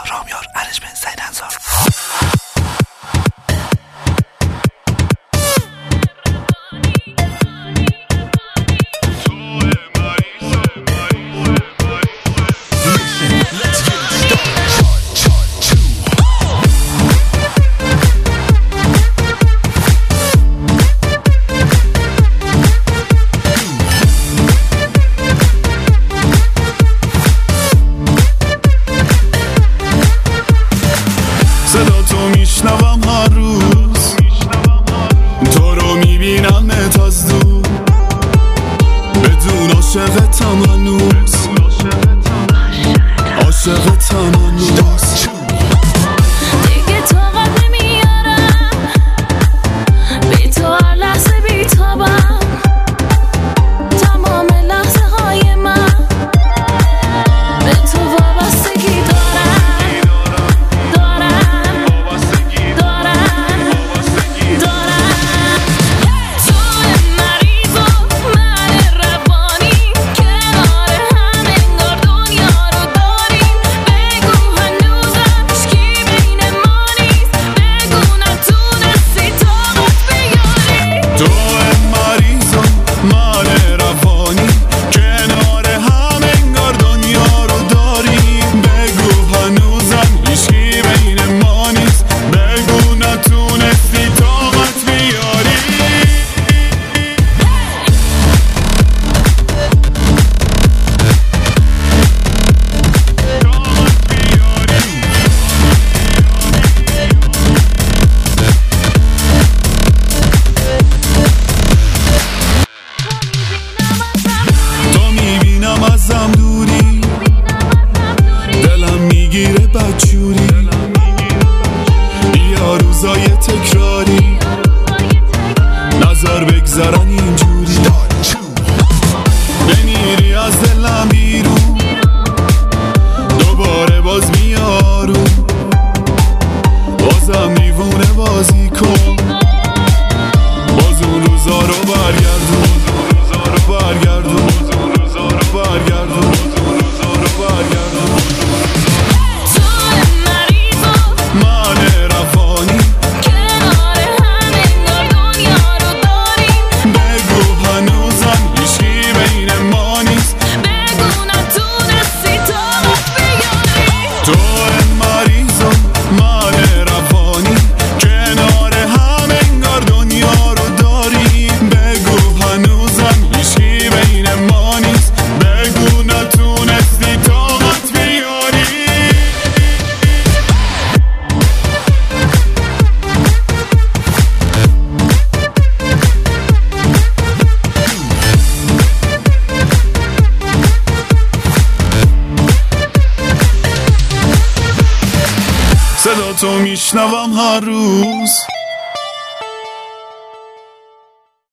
رامیار ارجمند سعید انصار. صدا تو میشنوم هر روز، تو رو میبینمت از دور، بدون عاشقتم هنوز، عاشقتم هنوز. دیگه طاقت نمیارم، بی تو هر لحظه بیتابم، تمام لحظه های من به تو وابستگی دارم. ازم دوری، دلم میگیره بدجوری، بیا روزای تکراری نظر بگذرن اینجوری، بمیری از دلم بیرون دوباره باز میارون، بازم دیوونه بازی کن، باز اون روزا رو برگردون، برگردون برگردون، برگردون. تو مریض و من روانی، کنار هم انگار دنیا رو داریم، بگو هنوزم هیچی بین ما نیست، بگو نتونستی طاقت بیاری. تو مریض و من روانی، کنار هم انگار دنیا رو داریم، بگو هنوزم هیچی بین ما نیست، بگو نتونستی طاقت بیاری. صدا تو میشنوم هر روز،